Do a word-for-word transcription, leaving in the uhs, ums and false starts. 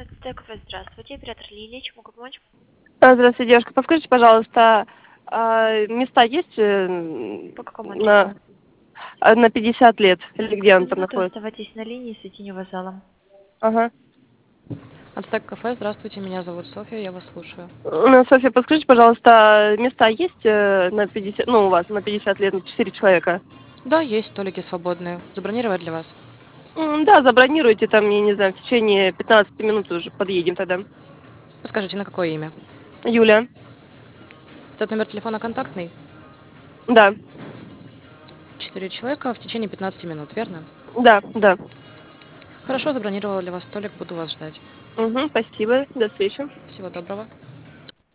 ТКВ, здравствуйте, оператор Лилия, чем могу помочь? А, Здравствуйте, девушка. Подскажите, пожалуйста, а, места есть э, По какому на, адресу? а, на пятьдесят лет? Или где он Одну там минуту находится? оставайтесь на линии, соединю вас с залом. Ага. Ацтек кафе, здравствуйте, меня зовут Софья, я вас слушаю. Ну, Софья, подскажите, пожалуйста, места есть э, на пятьдесят, ну, у вас на пятьдесят лет, на четыре человека? Да, есть столики свободные. Забронировать для вас? М, Да, забронируйте там, я не знаю, в течение пятнадцати минут уже подъедем тогда. Скажите, на какое имя? Юля. Этот номер телефона контактный? Да, Четыре человека в течение пятнадцати минут, верно? да, да. Хорошо, забронировала для вас столик, буду вас ждать. Угу, спасибо, до встречи. Всего доброго.